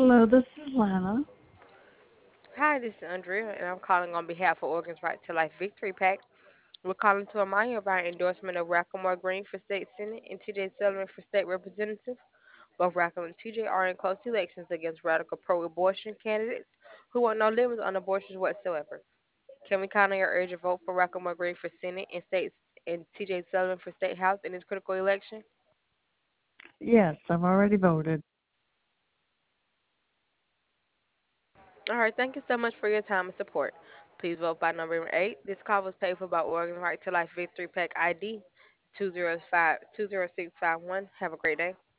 Hello, this is Lana. Hi, this is Andrea, and I'm calling on behalf of Organs Right to Life Victory PAC. We're calling to remind you of our endorsement of Racklemore Green for State Senate and TJ Sullivan for State Representative. Both Rackle and TJ are in close elections against radical pro abortion candidates who want no limits on abortions whatsoever. Can we count on your urgent vote for Racklemore Green for Senate and TJ Sullivan for State House in this critical election? Yes, I've already voted. All right, thank you so much for your time and support. Please vote by November 8th. This call was paid for by Oregon Right to Life Victory PAC ID 20651. Have a great day.